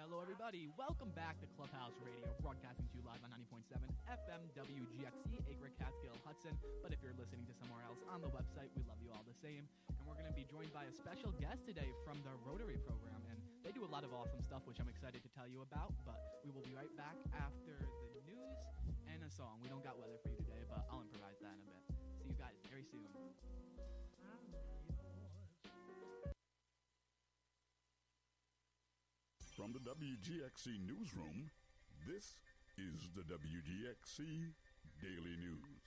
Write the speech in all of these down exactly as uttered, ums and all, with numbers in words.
Hello, everybody. Welcome back to Clubhouse Radio, broadcasting to you live on ninety point seven F M W G X C, Acre, Catskill, Hudson. But if you're listening to somewhere else on the website, we love you all the same. And we're going to be joined by a special guest today from the Rotary program. And they do a lot of awesome stuff, which I'm excited to tell you about. But we will be right back after the news and a song. We don't got weather for you today, but I'll improvise that in a bit. See you guys very soon. From the W G X C newsroom, this is the W G X C Daily News.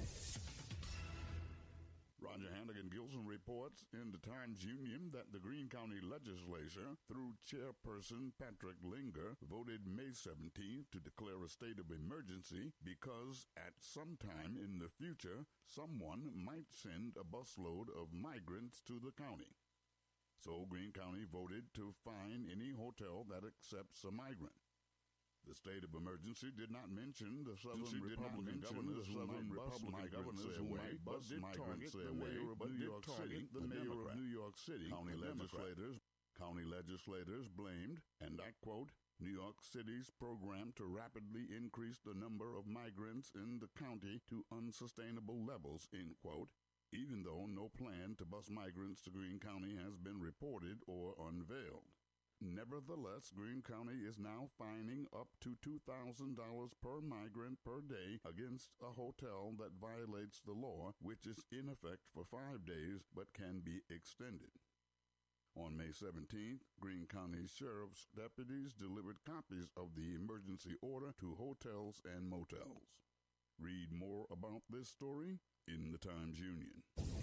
Roger Hannigan Gilson reports in the Times-Union that the Greene County Legislature, through Chairperson Patrick Linger, voted May seventeenth to declare a state of emergency because at some time in the future, someone might send a busload of migrants to the county. So Greene County voted to fine any hotel that accepts a migrant. The state of emergency did not mention the Southern Republican governors who might bus migrants their way, but did target the mayor of New York City, the mayor of New York City. County legislators, county legislators blamed, and I quote, New York City's program to rapidly increase the number of migrants in the county to unsustainable levels, end quote, even though no plan to bus migrants to Greene County has been reported or unveiled. Nevertheless, Greene County is now fining up to two thousand dollars per migrant per day against a hotel that violates the law, which is in effect for five days but can be extended. On May seventeenth, Greene County Sheriff's deputies delivered copies of the emergency order to hotels and motels. Read more about this story in the Times-Union.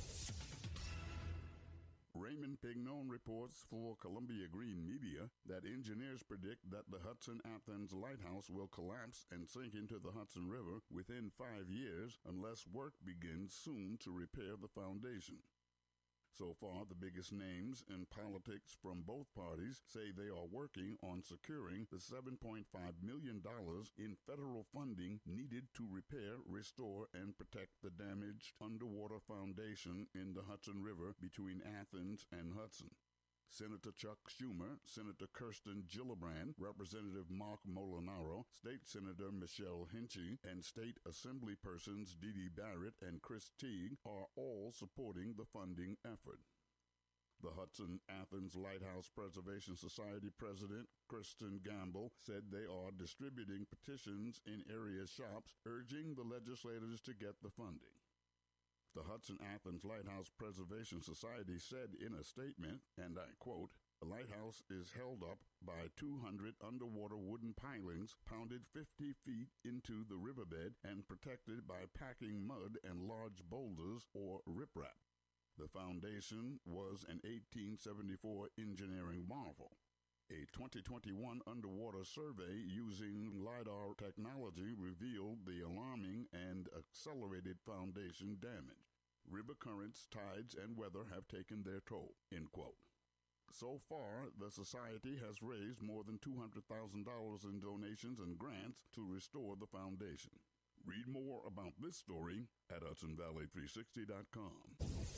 Raymond Pignon reports for Columbia Green Media that engineers predict that the Hudson-Athens Lighthouse will collapse and sink into the Hudson River within five years unless work begins soon to repair the foundation. So far, the biggest names in politics from both parties say they are working on securing the seven point five million dollars in federal funding needed to repair, restore, and protect the damaged underwater foundation in the Hudson River between Athens and Hudson. Senator Chuck Schumer, Senator Kirsten Gillibrand, Representative Mark Molinaro, State Senator Michelle Hinchey, and State Assembly persons Dee Dee Barrett and Chris Teague are all supporting the funding effort. The Hudson-Athens Lighthouse Preservation Society President Kristen Gamble said they are distributing petitions in area shops urging the legislators to get the funding. The Hudson-Athens Lighthouse Preservation Society said in a statement, and I quote, the lighthouse is held up by two hundred underwater wooden pilings pounded fifty feet into the riverbed and protected by packing mud and large boulders or riprap. The foundation was an eighteen seventy-four engineering marvel. A twenty twenty-one underwater survey using LiDAR technology revealed the alarming and accelerated foundation damage. River currents, tides, and weather have taken their toll, end quote. So far, the Society has raised more than two hundred thousand dollars in donations and grants to restore the foundation. Read more about this story at Hudson Valley three sixty dot com.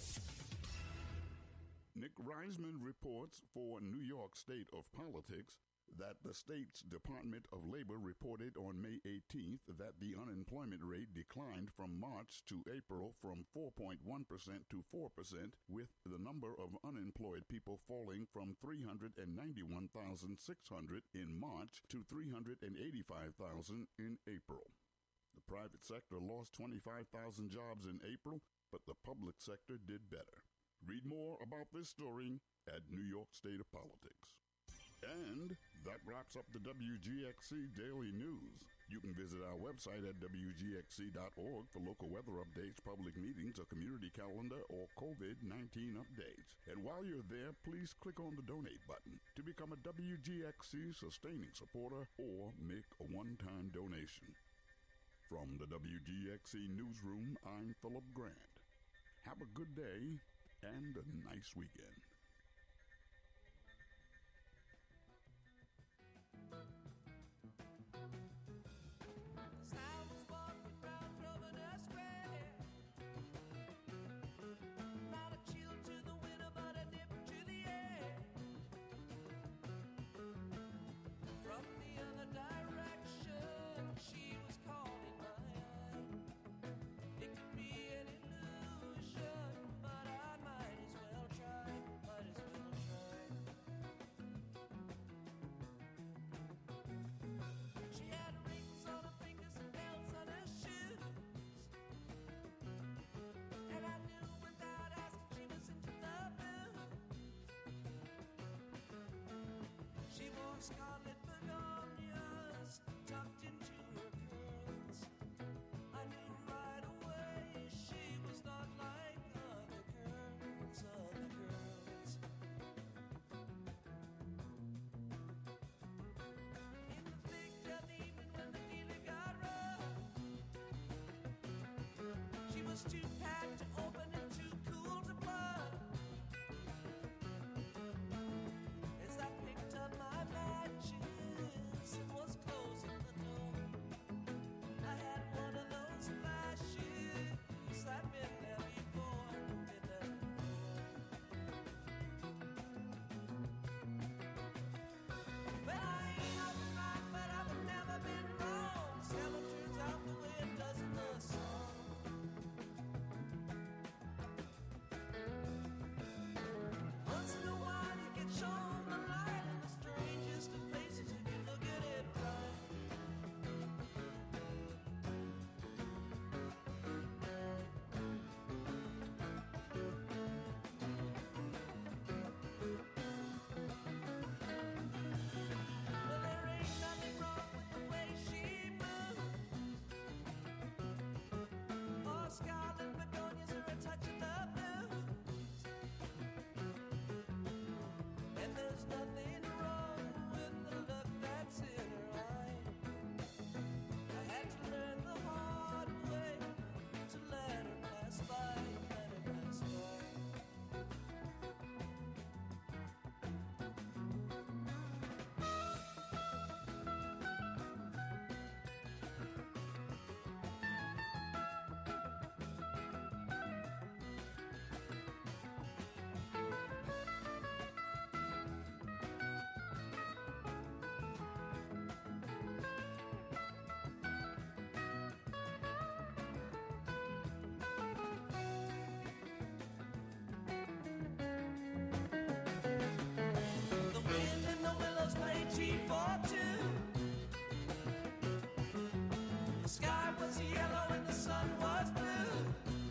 Nick Reisman reports for New York State of Politics that the state's Department of Labor reported on May eighteenth that the unemployment rate declined from March to April from four point one percent to four percent, with the number of unemployed people falling from three hundred ninety-one thousand six hundred in March to three hundred eighty-five thousand in April. The private sector lost twenty-five thousand jobs in April, but the public sector did better. Read more about this story at New York State of Politics. And that wraps up the W G X C Daily News. You can visit our website at W G X C dot org for local weather updates, public meetings, a community calendar, or COVID nineteen updates. And while you're there, please click on the donate button to become a W G X C sustaining supporter or make a one-time donation. From the W G X C Newsroom, I'm Philip Grant. Have a good day and a nice weekend. was too packed to open and too cool to plug. As I picked up my matches and was closing the door, I had one of those flashes. I'd been there before, been there before. Well, I ain't often right, but I've never been wrong. Seldom turns out the way it does in the song. Once in a while you get shown the light in the strangest of places if you look at it right. Well, there ain't nothing wrong with the way she moves, or scarlet begonias or a touch of the blues. And there's nothing wrong with the look that's in her eye. I had to learn the hard way to let her pass by, let her pass by. The wind and the willows play G for two. The sky was yellow and the sun was blue.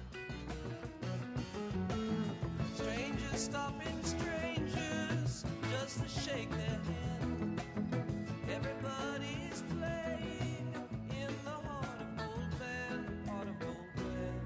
Strangers stopping strangers just to shake their hand. Everybody's playing in the heart of Gold Band, heart of Gold Band.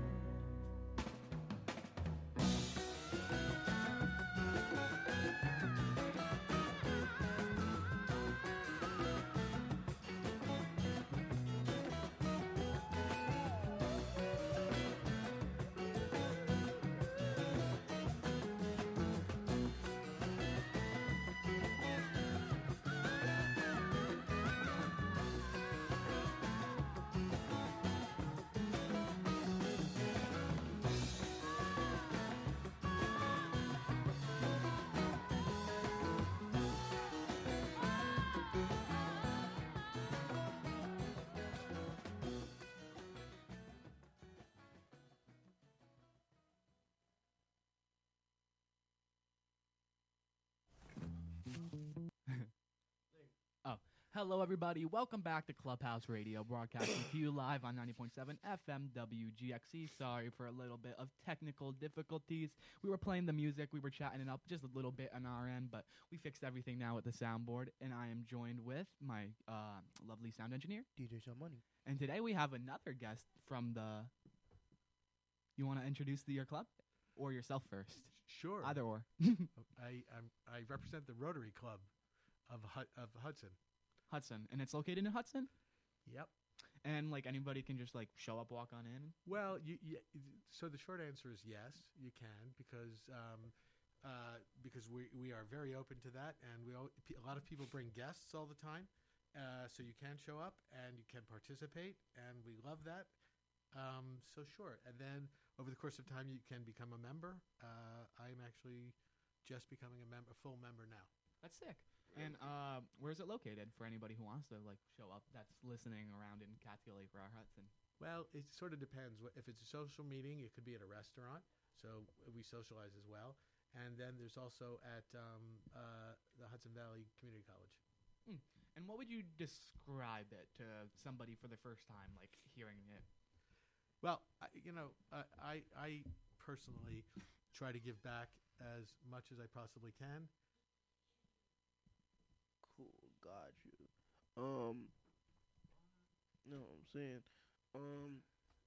Hello, everybody. Welcome back to Clubhouse Radio, broadcasting to you live on ninety point seven F M W G X C. Sorry for a little bit of technical difficulties. We were playing the music, we were chatting it up just a little bit on our end, but we fixed everything now with the soundboard, and I am joined with my uh, lovely sound engineer, D J Some Money. And today we have another guest from the... You want to introduce the, your club? Or yourself first? Sure. Either or. I I'm, I represent the Rotary Club of Hud- of Hudson. Hudson. And it's located in Hudson? Yep. And, like, anybody can just, like, show up, walk on in? Well, you, you, so the short answer is yes, you can, because um, uh, because we we are very open to that, and we all, a lot of people bring guests all the time, uh, so you can show up and you can participate, and we love that. Um, so sure, and then over the course of time, you can become a member. Uh, I'm actually just becoming a member, a full member now. That's sick. And uh, where is it located for anybody who wants to like show up that's listening around in Catskill Lake or Hudson? Well, it sort of depends. If it's a social meeting, it could be at a restaurant, so we socialize as well. And then there's also at um, uh, the Hudson Valley Community College. Mm. And what would you describe it to somebody for the first time, like hearing it? Well, I, you know, uh, I I personally try to give back as much as I possibly can. Cool, got you. Um, no, I'm saying, um,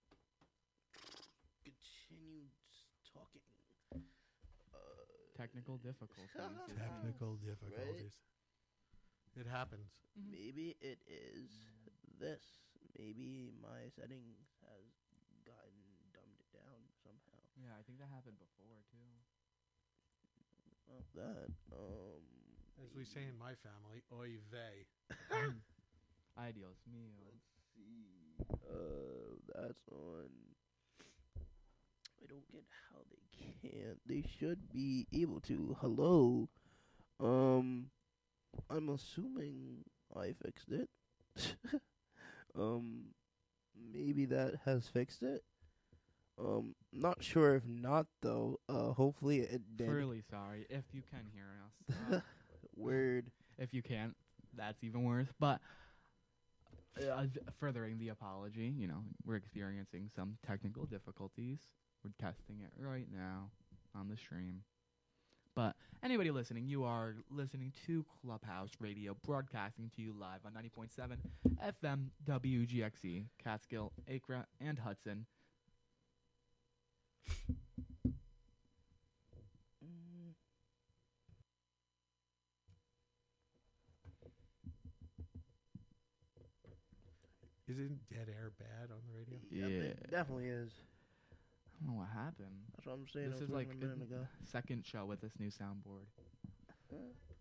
continue talking. Uh, Technical difficulties. Technical difficulties. Right? It happens. Mm-hmm. Maybe it is this. Maybe my settings has gotten dumbed down. Yeah, I think that happened before too. Not that. Um, As we say in my family, oy vey. Ay, Dios mío. let's see. Uh, that's on. I don't get how they can't. They should be able to. Hello. Um, I'm assuming I fixed it. um, maybe that has fixed it. Um, not sure if not though. Uh, hopefully it did. Really sorry if you can hear us. Uh, Word. if you can't, that's even worse. But uh, th- furthering the apology, you know, we're experiencing some technical difficulties. We're testing it right now on the stream. But anybody listening, you are listening to Clubhouse Radio, broadcasting to you live on ninety point seven F M W G X E, Catskill, Acre, and Hudson. Mm. Isn't dead air bad on the radio? Yep, it Yeah. definitely is. I don't know what happened. That's what I'm saying. I This was is like wondering a minute the ago. second show with this new soundboard. Huh?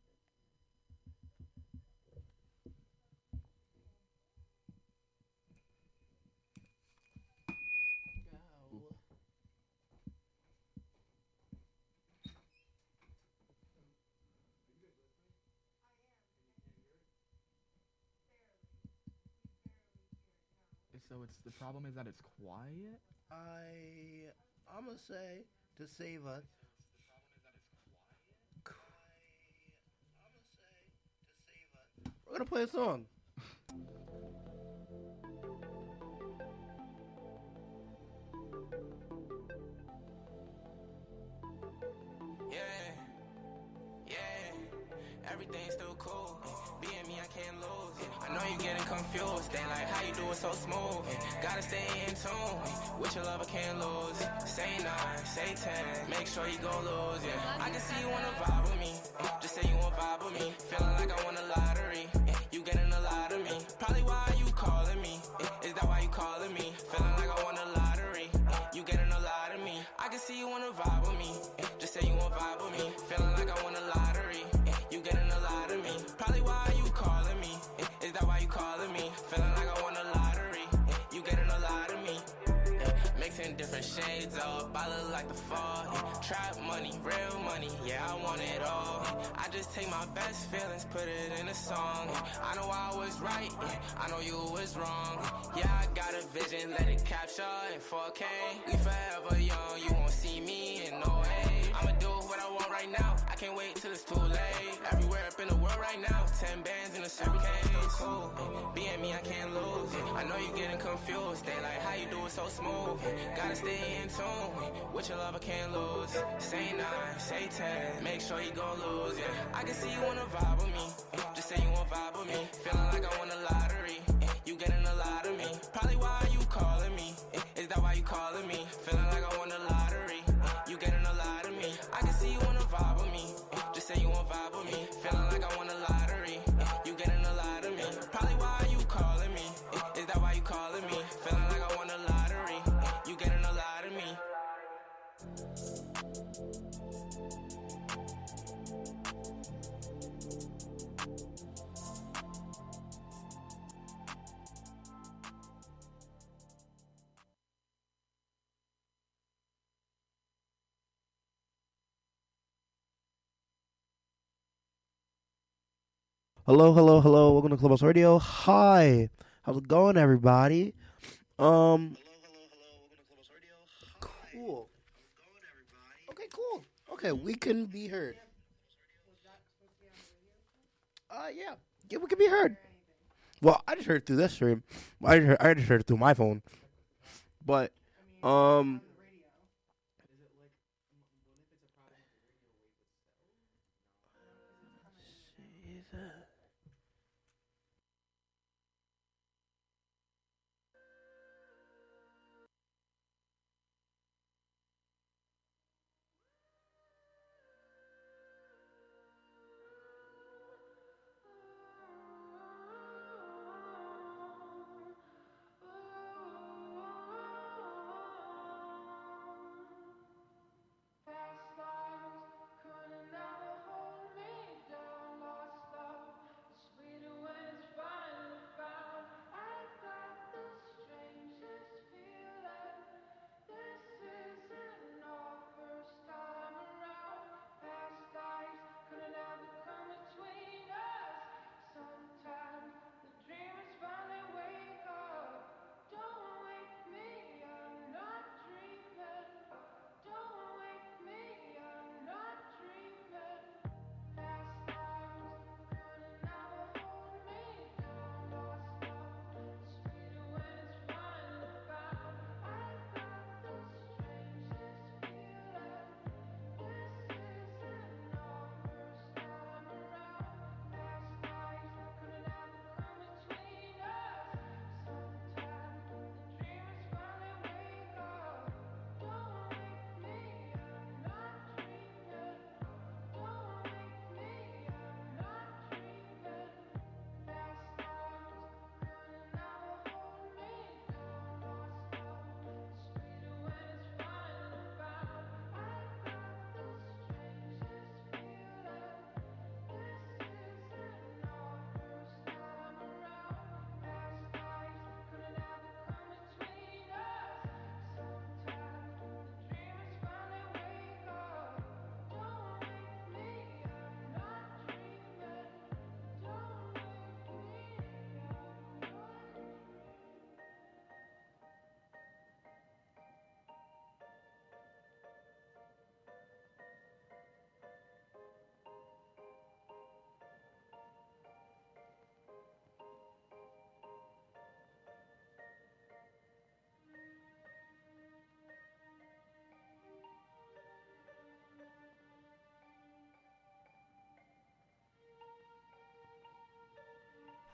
So it's the problem is that it's quiet. I I'm gonna say to save us. We're gonna play a song. Yeah, yeah, everything's still cool. Being me, I can't lose. I know you're getting confused. They like how you do it so smooth. Gotta stay in tune. With your love, I can't lose. Say nine, say ten. Make sure you gon' lose. Yeah, I can see you wanna vibe with me. Just say you wanna vibe with me. Feeling like I won a lottery. You getting a lot of me. Probably why you calling me. Is that why you calling me? Feeling like I won a lottery. You getting a lot of me. I can see you wanna vibe with me. Just say you wanna vibe with me. Feeling like I won a lottery. You getting a lot of me. Probably why you calling me. Is that why you calling me? Feeling like I won a lottery. You getting a lot of me. Mixing different shades up, I look like the fall. Trap money, real money, yeah, I want it all. I just take my best feelings, put it in a song. I know I was right, I know you was wrong. Yeah, I got a vision, let it capture in four K. We forever young, you won't see me in no way. I'ma do what I want right now, I can't wait till it's too late. Everywhere up in the world right now, ten bands in a suitcase. Cool, being me, I can't lose. I know you getting confused, they like how you do it so smooth. Gotta stay in tune. With your love, I can't lose. Say nine, say ten. Make sure you gon' lose, yeah. I can see you wanna vibe with me. Just say you wanna vibe with me. Feeling like I won a lottery. You getting a lot of me. Probably why you calling me. Is that why you calling me? Feeling like I won a lottery. You getting a lot of me. I can see you wanna vibe with me. Just say you wanna vibe with me. Feeling like I won a lottery. You getting a lot of me. Probably why you calling me. Is that why you calling me? Feeling like I won a lottery. You getting a lot of me. Hello, hello, hello. Welcome to Clubhouse Radio. Hi. How's it going, everybody? Um. Cool. Okay, cool. Okay, we can be heard. Uh, yeah. Yeah, we can be heard. Well, I just heard it through this stream. I just heard, I just heard it through my phone. But, um.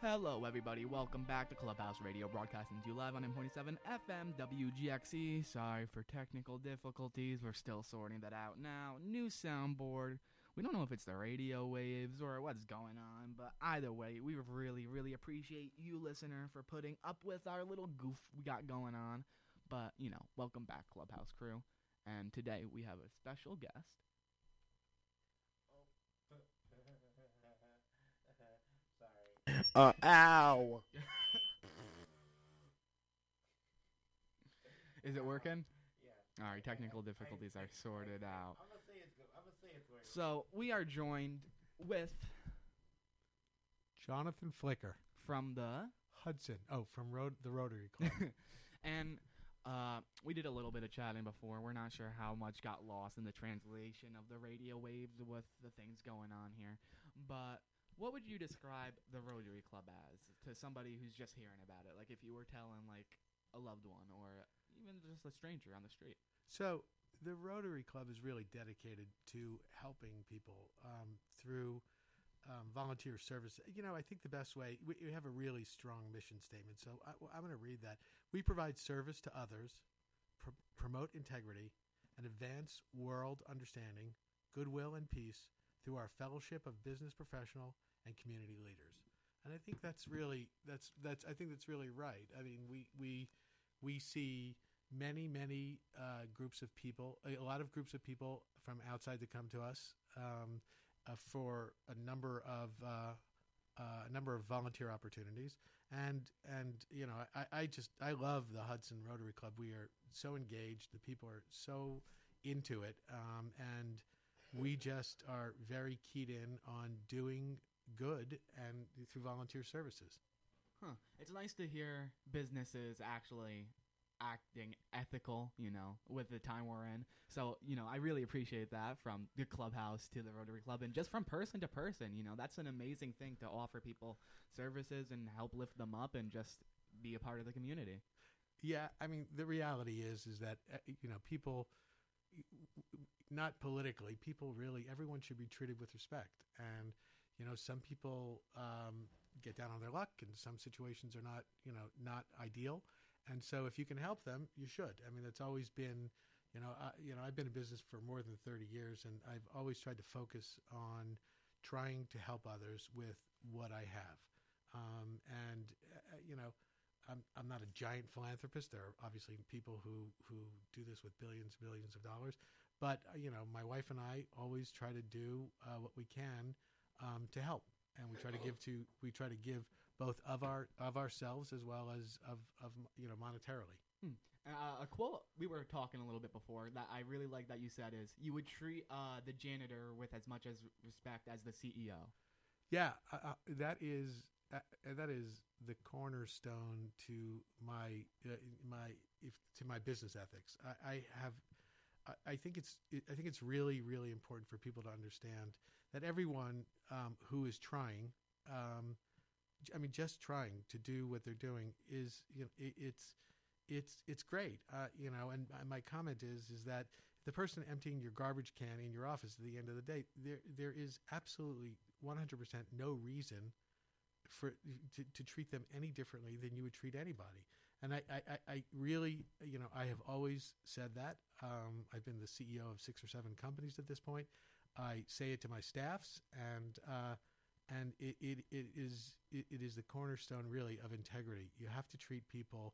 Hello, everybody. Welcome back to Clubhouse Radio, broadcasting to you live on nine point seven F M W G X E. Sorry for technical difficulties. We're still sorting that out now. New soundboard. We don't know if it's the radio waves or what's going on, but either way, we really, really appreciate you, listener, for putting up with our little goof we got going on. But, you know, welcome back, Clubhouse crew. And today we have a special guest. Uh, ow. Is it working? Yeah. All right, technical difficulties are sorted out. I'm gonna say it's good. I'm gonna say it's working. So we are joined with Jonathan Flicker. from the Hudson. Oh, from Rot- the Rotary Club. and uh, we did a little bit of chatting before. We're not sure how much got lost in the translation of the radio waves with the things going on here. But what would you describe the Rotary Club as to somebody who's just hearing about it? Like if you were telling like a loved one or even just a stranger on the street. So the Rotary Club is really dedicated to helping people um, through um, volunteer service. You know, I think the best way, we, we have a really strong mission statement. So I, I'm going to read that. We provide service to others, pr- promote integrity, and advance world understanding, goodwill, and peace through our fellowship of business professional and community leaders. And I think that's really, that's, that's, I think that's really right. I mean, we, we, we see many, many uh, groups of people, a lot of groups of people from outside that come to us um, uh, for a number of uh, uh, a number of volunteer opportunities, and and you know, I, I just I love the Hudson Rotary Club. We are so engaged. The people are so into it, um, and we just are very keyed in on doing good and through volunteer services. Huh. It's nice to hear businesses actually acting ethical, you know, with the time we're in. So, you know, I really appreciate that from the clubhouse to the Rotary Club and just from person to person. You know, that's an amazing thing to offer people services and help lift them up and just be a part of the community. Yeah, I mean, the reality is is that, uh, you know, people, not politically, people really, everyone should be treated with respect. And, you know, some people um, get down on their luck and some situations are not, you know, not ideal. And so if you can help them, you should. I mean, that's always been, you know, uh, you know, I've been in business for more than thirty years, and I've always tried to focus on trying to help others with what I have. Um, and, uh, you know, I'm, I'm not a giant philanthropist. There are obviously people who, who do this with billions, billions of dollars. But, uh, you know, my wife and I always try to do uh, what we can um, to help. And we try to give to, we try to give both of our of ourselves as well as of, of you know, monetarily. Hmm. Uh, a quote we were talking a little bit before that I really like that you said is you would treat uh, the janitor with as much as respect as the C E O. Yeah, uh, uh, that is uh, that is the cornerstone to my uh, my if to my business ethics. I, I have. I, I think it's. I think it's really, really important for people to understand that everyone um, who is trying, um, I mean, just trying to do what they're doing is, you know, it, it's, it's, it's great, uh, you know. And my comment is, is that the person emptying your garbage can in your office at the end of the day, there, there is absolutely one hundred percent no reason for to, to treat them any differently than you would treat anybody. And I, I, I really, you know, I have always said that. Um, I've been the C E O of six or seven companies at this point. I say it to my staffs, and uh, and it, it, it is it, it is the cornerstone really of integrity. You have to treat people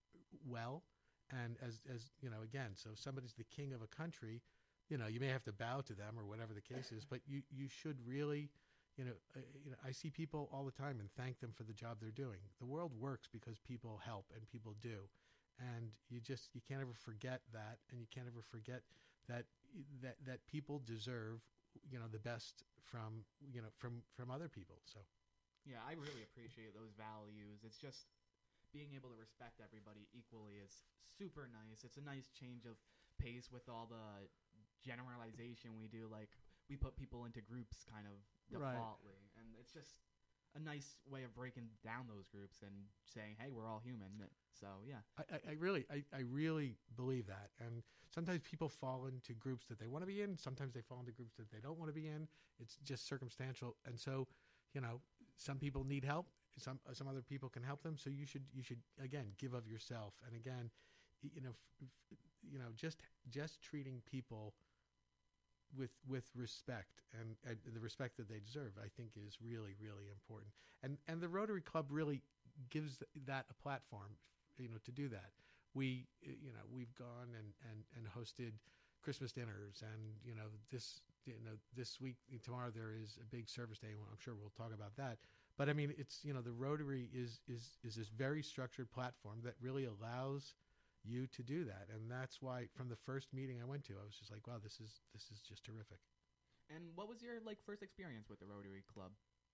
well, and as as you know, again, so if somebody's the king of a country, you know, you may have to bow to them or whatever the case is, but you, you should really, you know, uh, you know, I see people all the time and thank them for the job they're doing. The world works because people help and people do. And you just, you can't ever forget that. And you can't ever forget that, that, that people deserve, you know, the best from, you know, from, from other people. So, yeah, I really appreciate those values. It's just being able to respect everybody equally is super nice. It's a nice change of pace with all the generalization we do. Like, we put people into groups kind of defaultly, right. And it's just a nice way of breaking down those groups and saying, hey, we're all human. So, yeah. I, I really, I, I really believe that. And sometimes people fall into groups that they want to be in. Sometimes they fall into groups that they don't want to be in. It's just circumstantial. And so, you know, some people need help. some uh, some other people can help them. So you should you should again give of yourself. And again, y- you know, f- f- you know, just just treating people with with respect and, and the respect that they deserve, I think, is really really important. And and the Rotary Club really gives that a platform, you know, to do that. We you know we've gone and and and hosted Christmas dinners, and you know this you know this week tomorrow there is a big service day. Well, I'm sure we'll talk about that. But I mean, it's you know the Rotary is is is this very structured platform that really allows you to do that, and that's why from the first meeting I went to, I was just like, wow, this is this is just terrific. And what was your like first experience with the Rotary Club?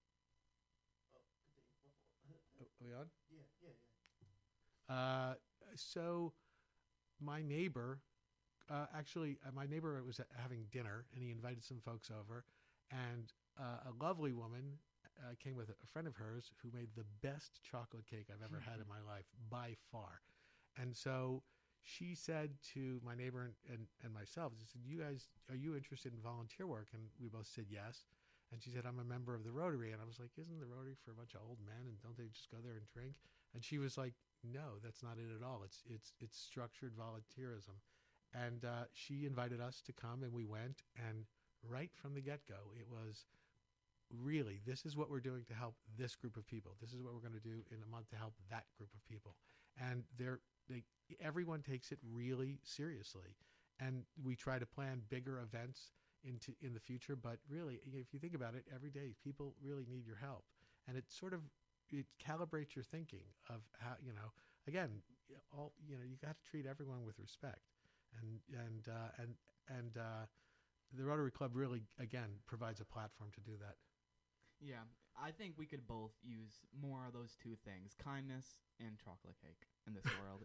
Are we on? Yeah, yeah, yeah. Uh, so my neighbor, uh, actually, uh, my neighbor was uh, having dinner, and he invited some folks over, and uh, a lovely woman uh, came with a friend of hers who made the best chocolate cake I've ever had in my life, by far. And so she said to my neighbor and, and, and myself, she said, you guys, are you interested in volunteer work? And we both said yes. And she said, I'm a member of the Rotary. And I was like, isn't the Rotary for a bunch of old men? And don't they just go there and drink? And she was like, no, that's not it at all. It's it's it's structured volunteerism. And uh, she invited us to come, and we went. And right from the get-go, it was really, this is what we're doing to help this group of people. This is what we're going to do in a month to help that group of people. And they're, they, everyone takes it really seriously. And we try to plan bigger events into in the future. But really, if you think about it, every day people really need your help. And it sort of, it calibrates your thinking of how, you know, again, all, you know, you got to treat everyone with respect. And, and, uh, and, and, uh, the Rotary Club really, again, provides a platform to do that. Yeah, I think we could both use more of those two things, kindness and chocolate cake in this world.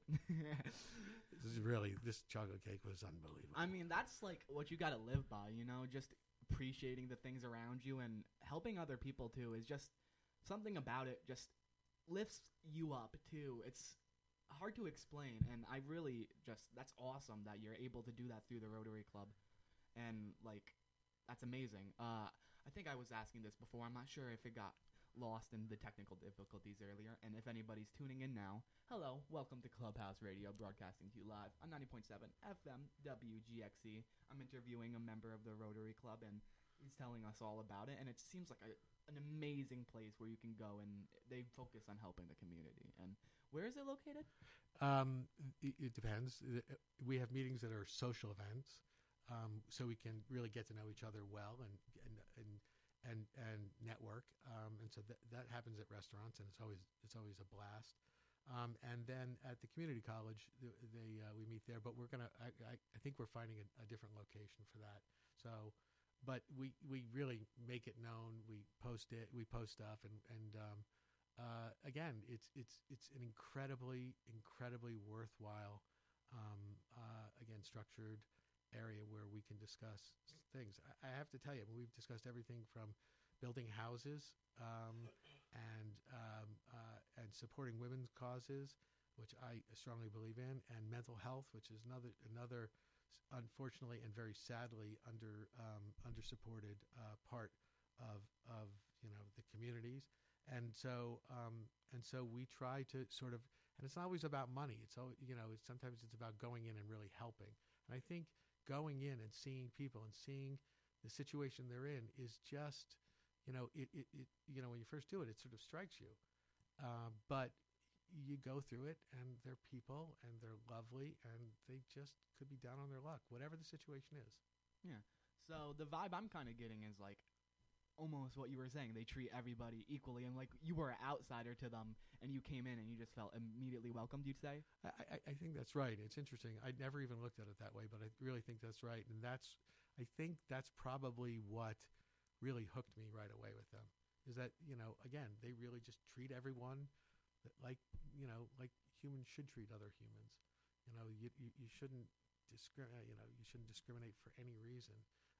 This is really, this chocolate cake was unbelievable. I mean, that's like what you got to live by, you know, just appreciating the things around you and helping other people too is just something about it just lifts you up too. It's hard to explain, and I really just, that's awesome that you're able to do that through the Rotary Club. And like, that's amazing. Uh, I think I was asking this before. I'm not sure if it got lost in the technical difficulties earlier. And if anybody's tuning in now, hello, welcome to Clubhouse Radio, broadcasting to you live on ninety point seven F M W G X E. I'm interviewing a member of the Rotary Club, and he's telling us all about it. And it seems like a, an amazing place where you can go, and they focus on helping the community. And where is it located? Um, it, it depends. We have meetings that are social events. Um, so we can really get to know each other well and and and and, and network. Um, and so th- that happens at restaurants, and it's always it's always a blast. Um, and then at the community college, they, they uh, we meet there. But we're gonna I, I, I think we're finding a, a different location for that. So, but we, we really make it known. We post it. We post stuff, and and um, uh, again, it's it's it's an incredibly incredibly worthwhile um, uh, again structured area where we can discuss things. I, I have to tell you, we've discussed everything from building houses um, and um, uh, and supporting women's causes, which I strongly believe in, and mental health, which is another another unfortunately and very sadly under um, under supported uh, part of of you know the communities. And so um, and so we try to sort of, and it's not always about money. It's always, you know it's, sometimes it's about going in and really helping. And I think going in and seeing people and seeing the situation they're in is just, you know, it, it, it you know, when you first do it, it sort of strikes you. Uh, but you go through it, and they're people, and they're lovely, and they just could be down on their luck, whatever the situation is. Yeah. So the vibe I'm kind of getting is like almost what you were saying. They treat everybody equally, and like you were an outsider to them, and you came in and you just felt immediately welcomed, you'd say? I, I, I think that's right. It's interesting. I never even looked at it that way, but I really think that's right. And that's, I think that's probably what really hooked me right away with them, is that, you know, again, they really just treat everyone like, you know, like humans should treat other humans. You know, you, you, you shouldn't discriminate, you know, you shouldn't discriminate for any reason.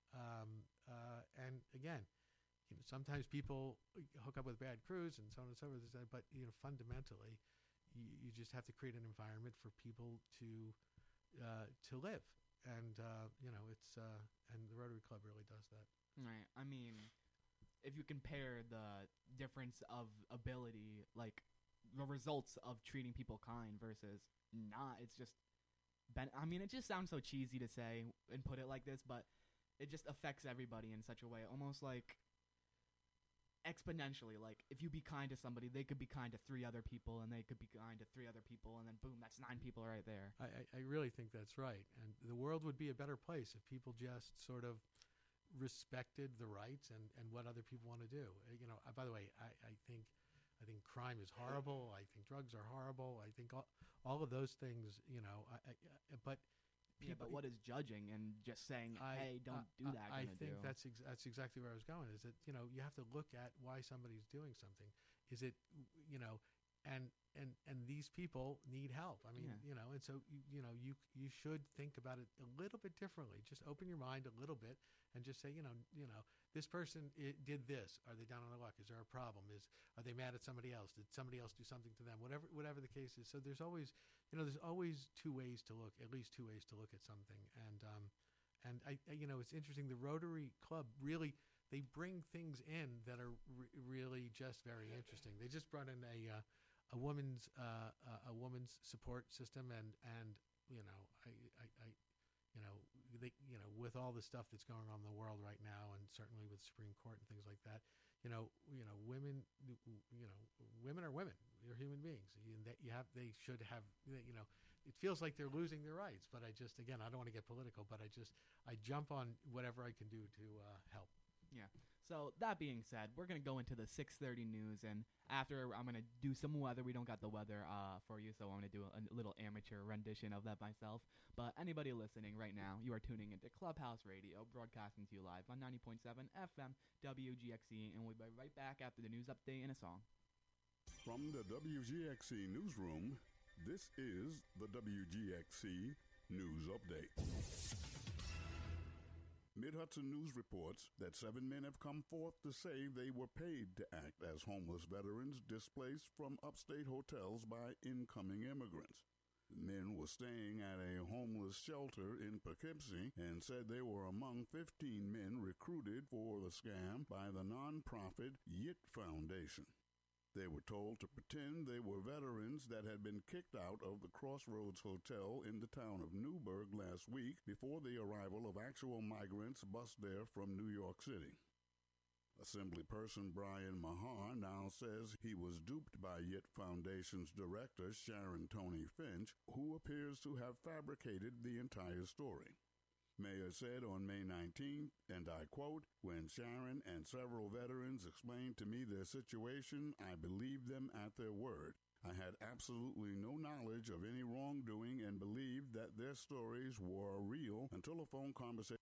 Um, uh, and again, you know, sometimes people hook up with bad crews and so on and so forth, but, you know, fundamentally, you, you just have to create an environment for people to uh, to live. And, uh, you know, it's, uh, and the Rotary Club really does that. Right. I mean, if you compare the difference of ability, like the results of treating people kind versus not, it's just, ben- I mean, it just sounds so cheesy to say and put it like this, but it just affects everybody in such a way, almost like exponentially. Like, if you be kind to somebody, they could be kind to three other people, and they could be kind to three other people, and then boom, that's nine people right there. I, I, I really think that's right. And the world would be a better place if people just sort of respected the rights and, and what other people want to do. Uh, You know, uh, by the way, I, I think I think crime is horrible. I think drugs are horrible. I think all, all of those things, you know, I, I, I- but Yeah, but what is judging and just saying, hey, don't I, do that? I, I gonna think do? that's ex- that's exactly where I was going. Is that, you know, you have to look at why somebody's doing something. Is it, you know, and and and these people need help. I mean, Yeah. you know, and so you, you know, you you should think about it a little bit differently. Just open your mind a little bit and just say, you know, you know, this person I did this. Are they down on their luck? Is there a problem? Is are they mad at somebody else? Did somebody else do something to them? Whatever whatever the case is. So there's always, you know, there's always two ways to look, at least two ways to look at something. And um, and I, I you know, it's interesting. The Rotary Club really, they bring things in that are re- really just very interesting. They just brought in a uh, a woman's uh, uh, a woman's support system, and and you know, I, I, I you know, they, you know, with all the stuff that's going on in the world right now, and certainly with Supreme Court and things like that, you know, you know, women, you know, women are women. They're human beings. You, that you have, they should have, you know, it feels like they're losing their rights. But I just, again, I don't want to get political, but I just, I jump on whatever I can do to uh, help. Yeah. So that being said, we're gonna go into the six thirty news, and after I'm gonna do some weather. We don't got the weather uh, for you, so I'm gonna do a, a little amateur rendition of that myself. But anybody listening right now, you are tuning into Clubhouse Radio, broadcasting to you live on ninety point seven F M W G X E, and we'll be right back after the news update and a song. From the W G X C newsroom, this is the W G X C News Update. Mid-Hudson News reports that seven men have come forth to say they were paid to act as homeless veterans displaced from upstate hotels by incoming immigrants. The men were staying at a homeless shelter in Poughkeepsie and said they were among fifteen men recruited for the scam by the nonprofit Yit Foundation. They were told to pretend they were veterans that had been kicked out of the Crossroads Hotel in the town of Newburgh last week before the arrival of actual migrants bussed there from New York City. Assemblyperson Brian Mahar now says he was duped by Yit Foundation's director, Sharon Tony Finch, who appears to have fabricated the entire story. Mayor said on May nineteenth, and I quote, "When Sharon and several veterans explained to me their situation, I believed them at their word. I had absolutely no knowledge of any wrongdoing and believed that their stories were real until a phone conversation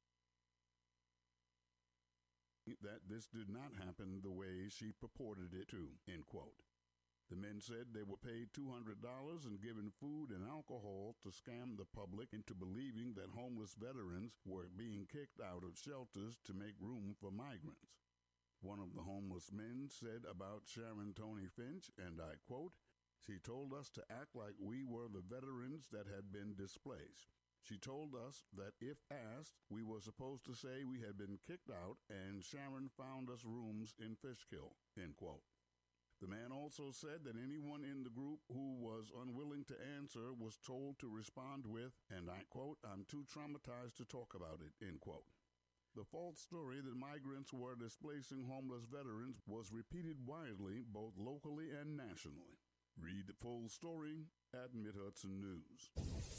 that this did not happen the way she purported it to," end quote. The men said they were paid two hundred dollars and given food and alcohol to scam the public into believing that homeless veterans were being kicked out of shelters to make room for migrants. One of the homeless men said about Sharon Tony Finch, and I quote, "She told us to act like we were the veterans that had been displaced. She told us that if asked, we were supposed to say we had been kicked out, and Sharon found us rooms in Fishkill," end quote. The man also said that anyone in the group who was unwilling to answer was told to respond with, and I quote, "I'm too traumatized to talk about it," end quote. The false story that migrants were displacing homeless veterans was repeated widely, both locally and nationally. Read the full story at Mid-Hudson News.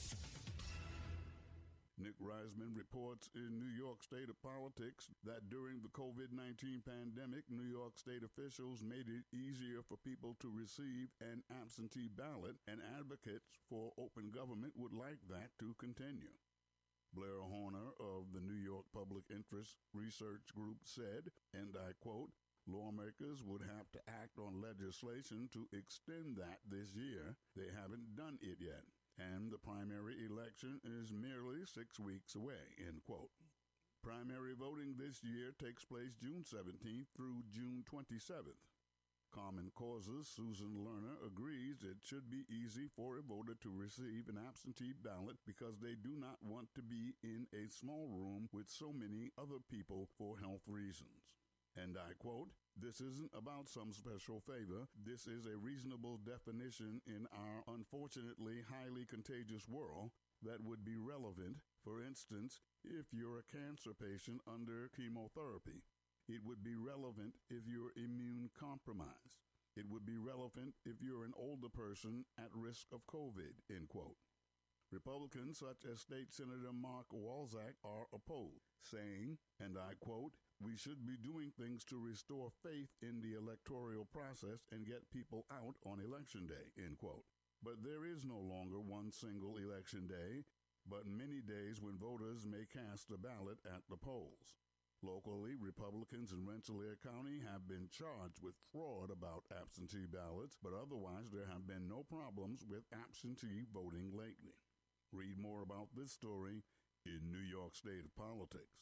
Nick Reisman reports in New York State of Politics that during the COVID nineteen pandemic, New York State officials made it easier for people to receive an absentee ballot, and advocates for open government would like that to continue. Blair Horner of the New York Public Interest Research Group said, and I quote, "Lawmakers would have to act on legislation to extend that this year. They haven't done it yet, and the primary election is merely six weeks away," end quote. Primary voting this year takes place June seventeenth through June twenty-seventh. Common Cause's Susan Lerner agrees it should be easy for a voter to receive an absentee ballot because they do not want to be in a small room with so many other people for health reasons. And I quote, "This isn't about some special favor. This is a reasonable definition in our unfortunately highly contagious world that would be relevant, for instance, if you're a cancer patient under chemotherapy. It would be relevant if you're immune compromised. It would be relevant if you're an older person at risk of COVID," end quote. Republicans such as State Senator Mark Walczak are opposed, saying, and I quote, "We should be doing things to restore faith in the electoral process and get people out on election day," end quote. But there is no longer one single election day, but many days when voters may cast a ballot at the polls. Locally, Republicans in Rensselaer County have been charged with fraud about absentee ballots, but otherwise there have been no problems with absentee voting lately. Read more about this story in New York State of Politics.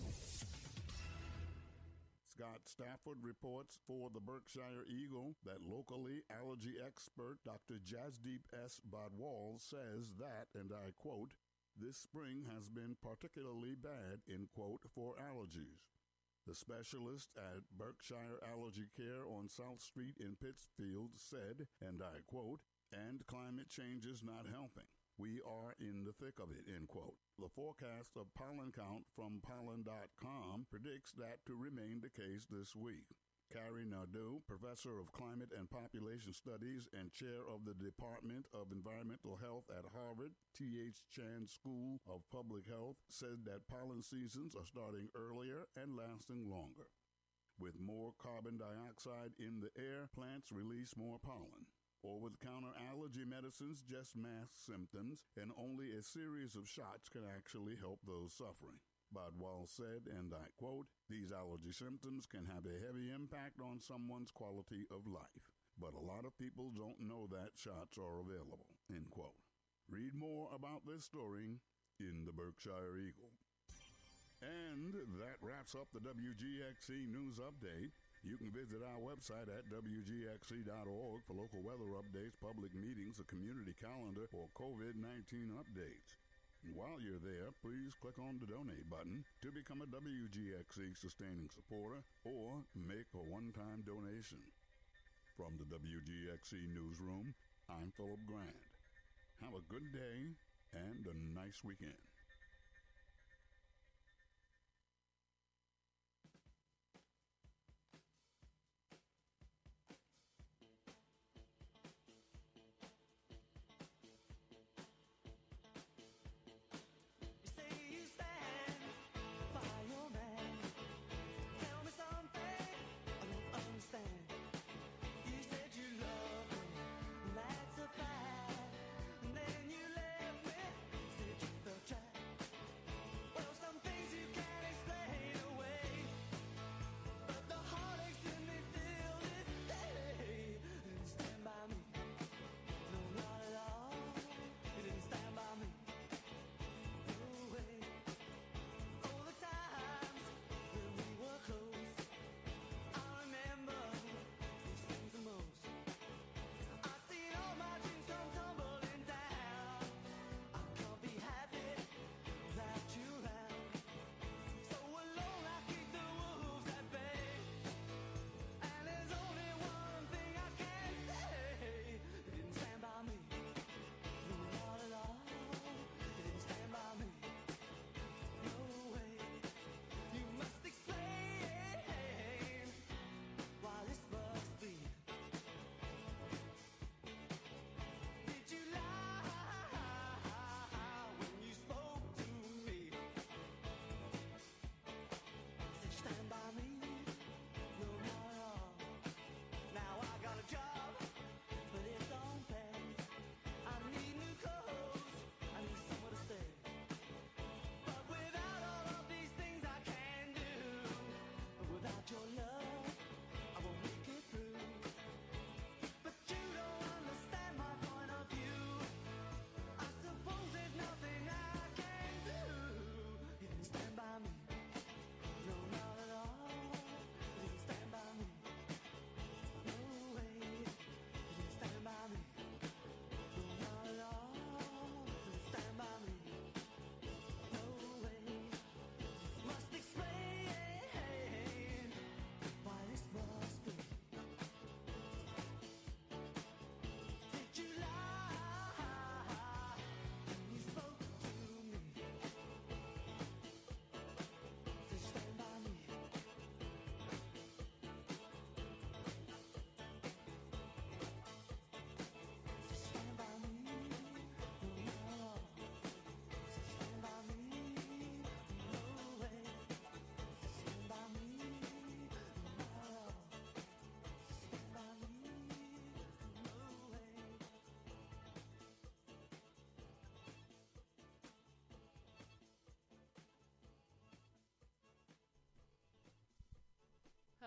Scott Stafford reports for the Berkshire Eagle that locally allergy expert Doctor Jasdeep S. Badwal says that, and I quote, "This spring has been particularly bad," end quote, for allergies. The specialist at Berkshire Allergy Care on South Street in Pittsfield said, and I quote, "And climate change is not helping. We are in the thick of it," end quote. The forecast of pollen count from pollen dot com predicts that to remain the case this week. Carrie Nadeau, professor of climate and population studies and chair of the Department of Environmental Health at Harvard T H Chan School of Public Health, said that pollen seasons are starting earlier and lasting longer. With more carbon dioxide in the air, plants release more pollen. Over-the-counter allergy medicines just mask symptoms, and only a series of shots can actually help those suffering. Badwal said, and I quote, "These allergy symptoms can have a heavy impact on someone's quality of life, but a lot of people don't know that shots are available," end quote. Read more about this story in the Berkshire Eagle. And that wraps up the W G X C News Update. You can visit our website at W G X C dot org for local weather updates, public meetings, a community calendar, or COVID nineteen updates. And while you're there, please click on the donate button to become a W G X C sustaining supporter or make a one-time donation. From the W G X C Newsroom, I'm Philip Grant. Have a good day and a nice weekend. You say you stand by your man. Tell me something I don't understand. You said you love me, that's a fact. And then you left me, said you felt trapped.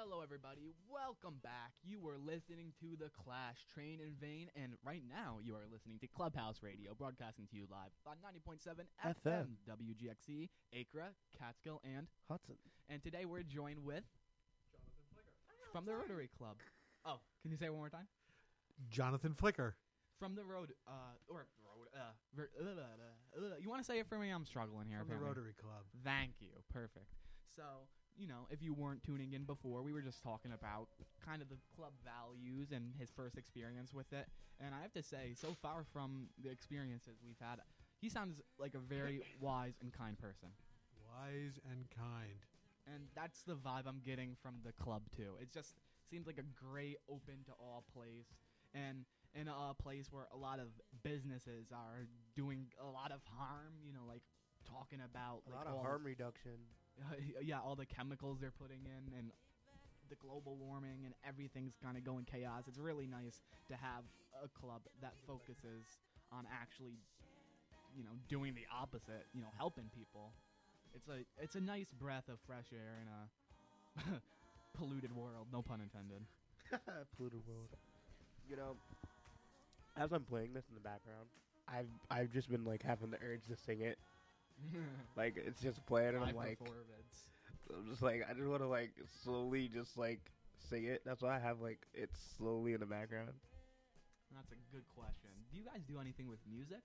Hello, everybody. Welcome back. You were listening to The Clash, Train in Vain, and right now you are listening to Clubhouse Radio, broadcasting to you live on ninety point seven F M, F M. W G X C, Acra, Catskill, and Hudson. and today we're joined with Jonathan Flicker. from the Rotary Club. Oh, can you say it one more time? Jonathan Flicker. From the road, uh, or road, uh, ver- uh, uh, uh, uh, you want to say it for me? I'm struggling here. From the apparently. Rotary Club. Thank you. Perfect. So, you know, if you weren't tuning in before, we were just talking about kind of the club values and his first experience with it. And I have to say, so far from the experiences we've had, he sounds like a very wise and kind person. Wise and kind. And that's the vibe I'm getting from the club, too. It just seems like a great, open to all place. And in a place where a lot of businesses are doing a lot of harm, you know, like talking about A like lot of all harm reduction. Uh, yeah, all the chemicals they're putting in and the global warming and everything's kind of going chaos. It's really nice to have a club that focuses on actually, you know, doing the opposite, you know, helping people. It's a it's a nice breath of fresh air in a polluted world, no pun intended. Polluted world. You know, as I'm playing this in the background, I've I've just been like having the urge to sing it. Like it's just playing, and I'm like, I'm just like, I just want to like slowly just like sing it. That's why I have like it's slowly in the background. That's a good question. Do you guys do anything with music?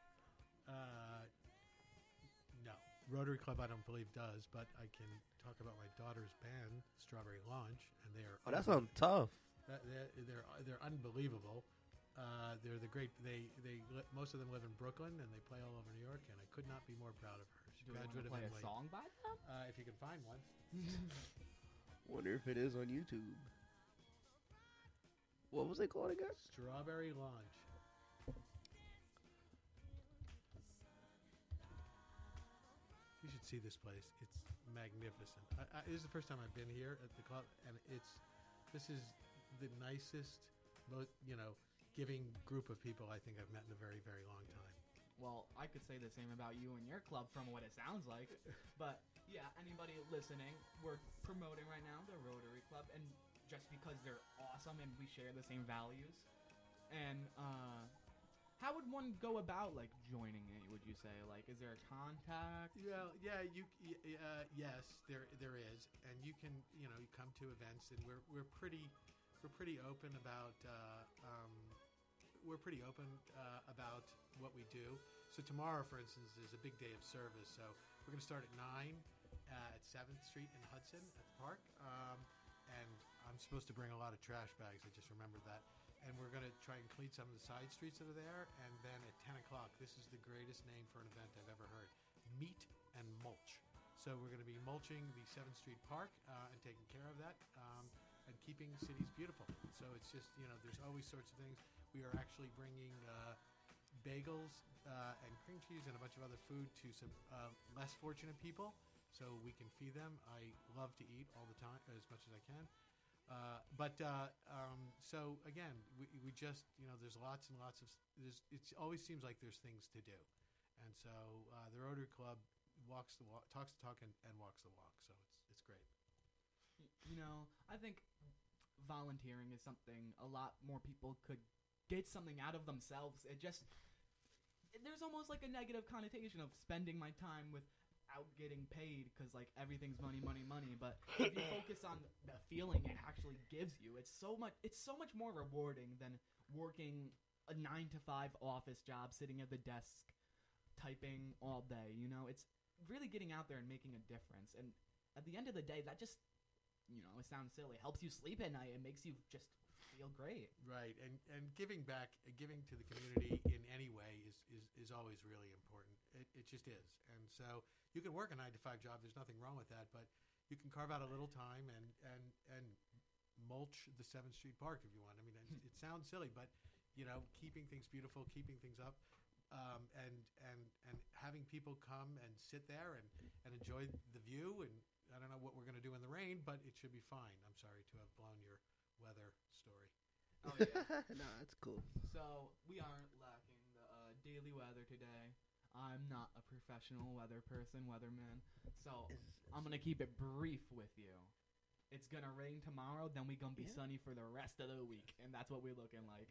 Uh, no. Rotary Club, I don't believe, does, but I can talk about my daughter's band, Strawberry Launch, and they are. Oh, that sounds tough. Uh, they're, they're they're unbelievable. Uh, they're the great. They they li- most of them live in Brooklyn and they play all over New York. And I could not be more proud of her. She Do we want to graduated play a in late. song by them? Uh, if you can find one. Wonder if it is on YouTube. What was it called again? Strawberry Launch. You should see this place. It's magnificent. I, I, this is the first time I've been here at the club, and it's this is the nicest, most you know, giving group of people I think I've met in a very, very long time. Well, I could say the same about you and your club from what it sounds like. But, yeah, anybody listening, we're promoting right now the Rotary Club. And just because they're awesome and we share the same values. And uh, how would one go about, like, joining it, would you say? Like, is there a contact? Well, yeah, you y- uh, yes, there there is. And you can, you know, you come to events and we're we're pretty we're pretty open about uh, um, we're pretty open uh, about what we do. So tomorrow, for instance, is a big day of service. So we're going to start at nine uh, at seventh Street in Hudson at the park. Um, and I'm supposed to bring a lot of trash bags. I just remembered that. And we're going to try and clean some of the side streets that are there. And then at ten o'clock, this is the greatest name for an event I've ever heard. Meet and Mulch. So we're going to be mulching the seventh Street Park uh, and taking care of that um, and keeping cities beautiful. So it's just, you know, there's always sorts of things. We are actually bringing uh, bagels uh, and cream cheese and a bunch of other food to some uh, less fortunate people so we can feed them. I love to eat all the time, as much as I can. Uh, but uh, um, so again, we, we just, you know, there's lots and lots of, there's, it always seems like there's things to do. And so uh, the Rotary Club walks the walk, talks the talk, and, and walks the walk. So it's it's great. You know, I think volunteering is something a lot more people could get something out of themselves. It just, there's almost like a negative connotation of spending my time without getting paid because like everything's money, money, money. But if you focus on the feeling it actually gives you, it's so much, it's so much more rewarding than working a nine to five office job, sitting at the desk, typing all day. You know, it's really getting out there and making a difference. And at the end of the day, that just, you know, it sounds silly, helps you sleep at night. It makes you just feel great. Right, and and giving back, uh, giving to the community in any way is, is, is always really important. It, it just is. And so you can work a nine to five job. There's nothing wrong with that, but you can carve out a little time and and and mulch the seventh Street Park if you want. I mean, it, it sounds silly, but you know, keeping things beautiful, keeping things up, um, and and and having people come and sit there and, and enjoy the view. And I don't know what we're going to do in the rain, but it should be fine. I'm sorry to have blown your weather story. Oh yeah. No, that's cool. So we aren't lacking the uh, daily weather today. I'm not a professional weather person, weatherman. So Is- I'm gonna keep it brief with you. it's gonna rain tomorrow, then we gonna be Yeah. sunny for the rest of the week, and that's what we're looking like.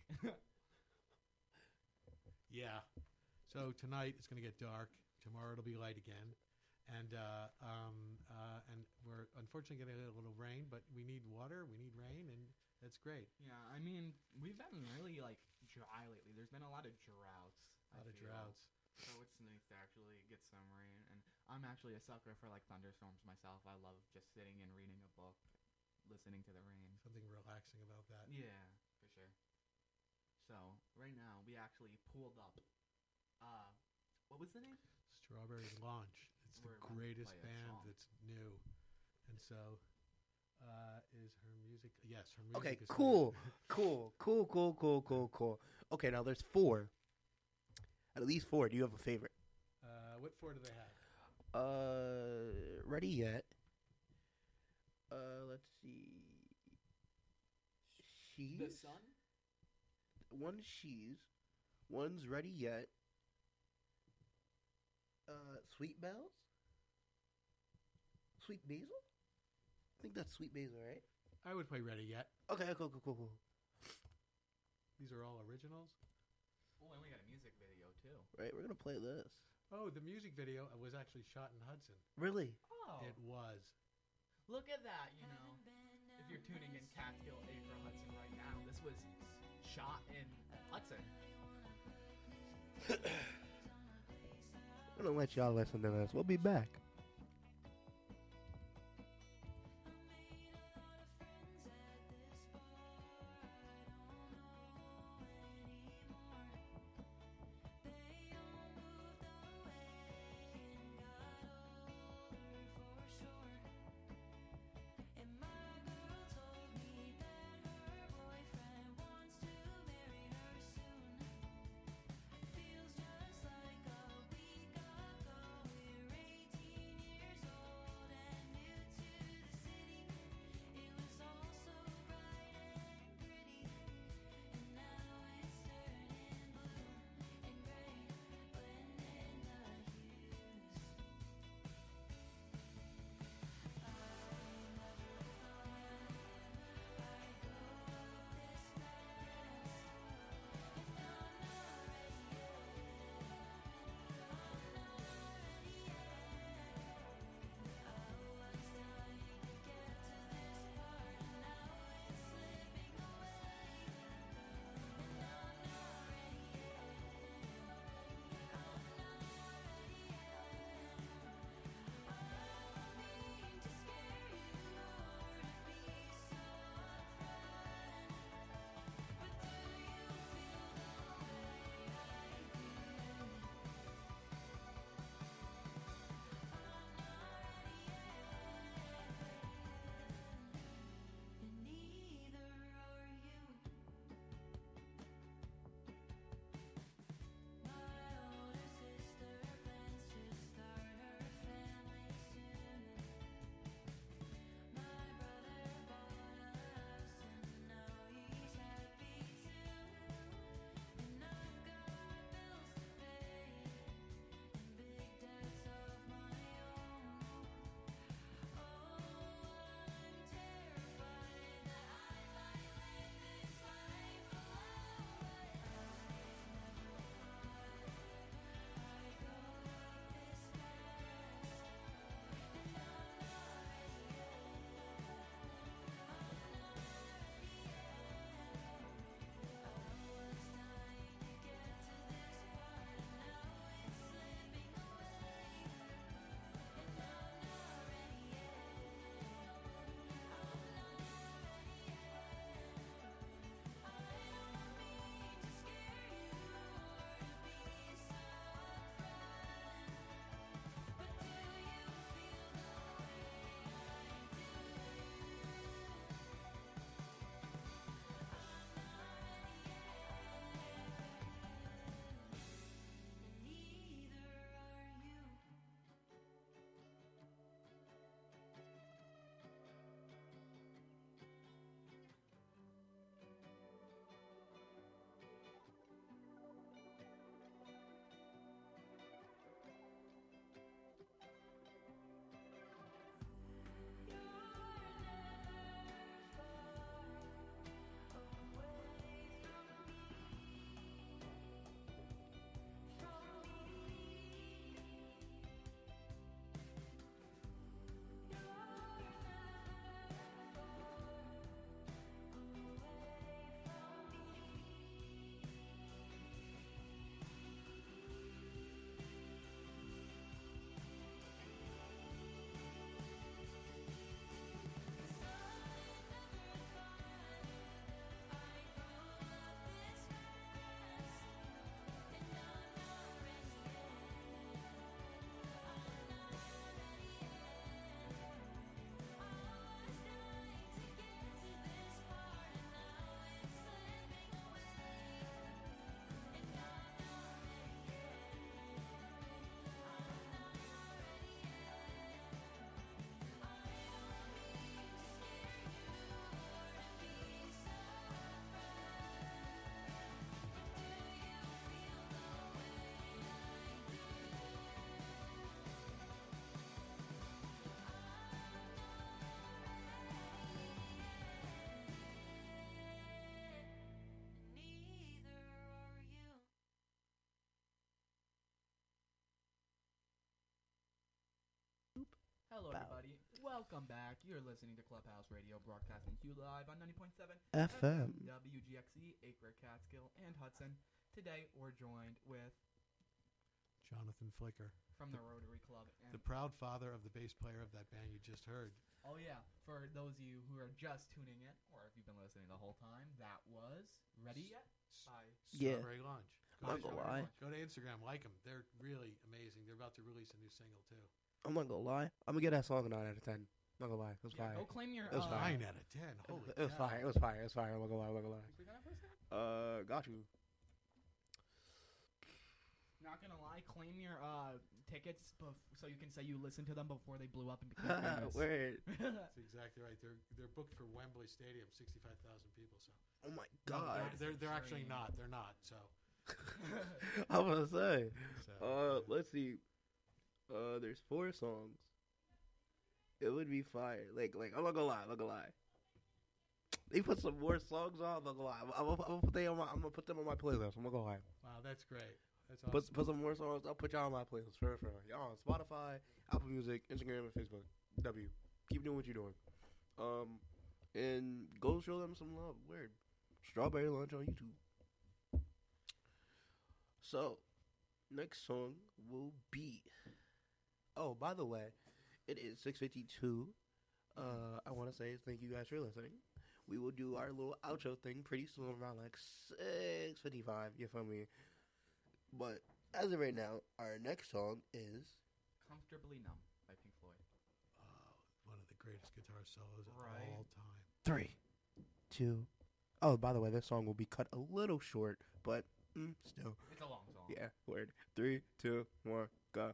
Yeah. So tonight it's going to get dark. Tomorrow it'll be light again, and uh, um, uh, and we're unfortunately getting a little rain, but we need water, we need rain, and that's great. Yeah, I mean, we've been really like dry lately. There's been a lot of droughts. A lot I of feel. droughts. So it's nice to actually get some rain. And I'm actually a sucker for like thunderstorms myself. I love just sitting and reading a book, listening to the rain. Something relaxing about that. Yeah, for sure. So right now we actually pulled up. Uh, what was the name? Strawberry Launch. It's We're the about to greatest play a band song. that's new, and so uh, is her music. Yes, her music. Okay, is cool, new. cool, cool, cool, cool, cool, cool. Okay, now there's four. At least four. Do you have a favorite? Uh, what four do they have? Uh, ready yet? Uh, let's see. She's The Sun. one's she's, one's ready yet. Uh, Sweet Bells, Sweet Basil. I think that's Sweet Basil, right? I would play Ready Yet. Okay, cool, cool, cool, cool. These are all originals. Oh, and we got a music video too. Right, we're gonna play this. Oh, the music video was actually shot in Hudson. Really? Oh, It was. look at that! You know, if you're tuning in Catskill Acre Hudson right now, this was shot in Hudson. I'm gonna let y'all listen to this. We'll be back. Feels just like a week ago. We're eighteen Welcome back. You're listening to Clubhouse Radio, broadcasting to you live on ninety point seven F M. W G X E, Acre, Catskill, and Hudson. Today, we're joined with Jonathan Flicker, from the Rotary Club. And the proud father of the bass player of that band you just heard. oh yeah, for those of you who are just tuning in, or if you've been listening the whole time, that was Ready Yet? By Yeah. Strawberry Lounge. I'm not to gonna Strawberry lie. Lounge. Go to Instagram, like them. They're really amazing. They're about to release a new single too. I'm not gonna lie. I'm gonna get that song a nine out of ten. Not gonna lie. It was Yeah, fire. go claim your. It was uh, fire. Nine out of ten. Holy It was cow. fire. It was fire. It was fire. I'm not gonna lie. I'm not gonna lie. We gonna for a second? Uh, got you. Not gonna lie, claim your uh tickets bef- so you can say you listened to them before they blew up and became famous. Word. That's exactly right. They're they're booked for Wembley Stadium, sixty-five thousand people. So Oh my No, god. they're they're, they're actually insane. not. They're not. So, I was gonna say. so Uh, yeah. let's see. Uh, there's four songs. It would be fire. Like, like I'm not gonna lie. I'm not gonna lie. They put some more songs on. I'm not gonna lie. I'm, I'm, I'm, gonna put them on my, I'm gonna put them on my playlist. I'm not gonna lie. Wow, that's great. That's awesome. Put put some more songs. I'll put y'all on my playlist for for y'all on Spotify, Apple Music, Instagram, and Facebook. W. Keep doing what you're doing. Um, and go show them some love. Weird. Strawberry Lunch on YouTube. So, next song will be. Oh, by the way, it is six fifty-two. Uh, I want to say thank you guys for listening. We will do our little outro thing pretty soon, around like six fifty-five. You feel me? But as of right now, our next song is Comfortably Numb by Pink Floyd. Oh, one of the greatest guitar solos of Right. all time. three, two. Oh, by the way, this song will be cut a little short, but mm, still, It's a long song. yeah. Word. Three, two, one, go.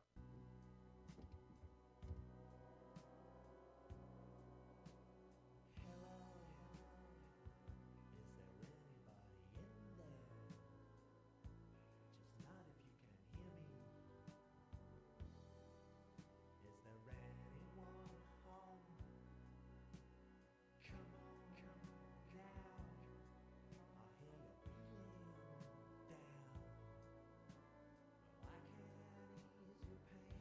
Is there anyone home? Come on, come on down. I hear you feeling down. Well, I can't ease your pain.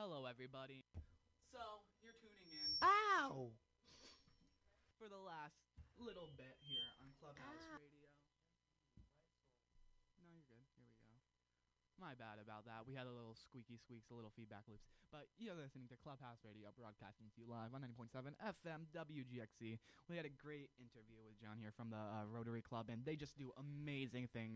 Hello, everybody. So, you're tuning in Ow! for the last little bit here on Clubhouse Radio. No, you're good. Here we go. My bad about that. We had a little squeaky squeaks, a little feedback loops. But you're listening to Clubhouse Radio, broadcasting to you live on ninety point seven F M W G X C. We had a great interview with John here from the uh, Rotary Club, and they just do amazing things